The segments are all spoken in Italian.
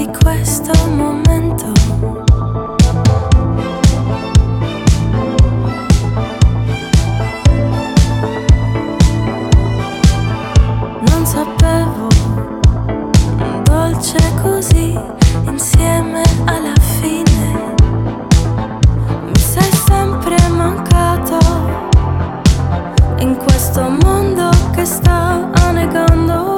questo momento. Non sapevo, dolce così, insieme alla fine. Mi sei sempre mancato in questo mondo che sta annegando.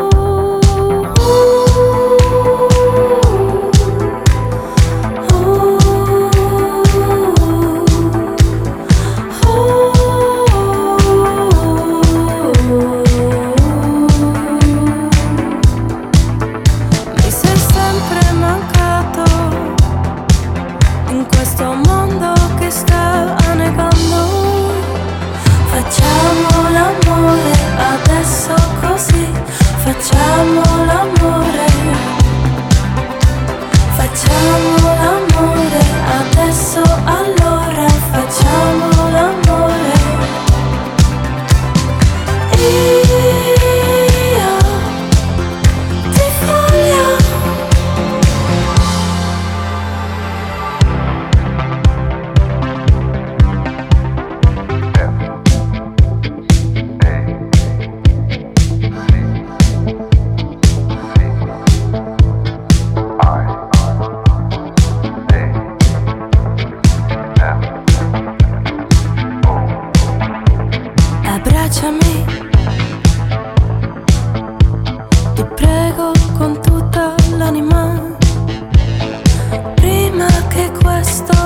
Mi sei sempre mancato in questo mondo che sta annegando. Facciamo l'amore adesso così, facciamo l'amore. Facciamo l'amore adesso, allora facciamo l'amore. Io ti voglio. Abbracciami, ti prego con tutta l'anima, prima che questo